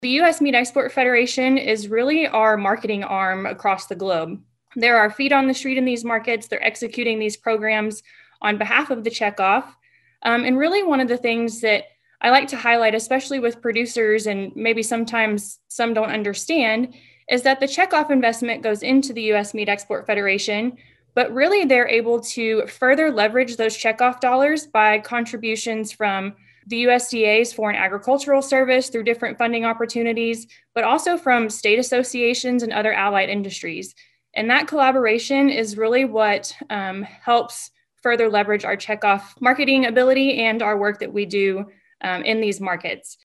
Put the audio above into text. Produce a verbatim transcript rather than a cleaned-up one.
The U S Meat Export Federation is really our marketing arm across the globe. There are feet on the street in these markets. They're executing these programs on behalf of the checkoff. Um, and really one of the things that I like to highlight, especially with producers, and maybe sometimes some don't understand, is that the checkoff investment goes into the U S Meat Export Federation, but really they're able to further leverage those checkoff dollars by contributions from the U S D A's Foreign Agricultural Service through different funding opportunities, but also from state associations and other allied industries. And that collaboration is really what um, helps further leverage our checkoff marketing ability and our work that we do um, in these markets.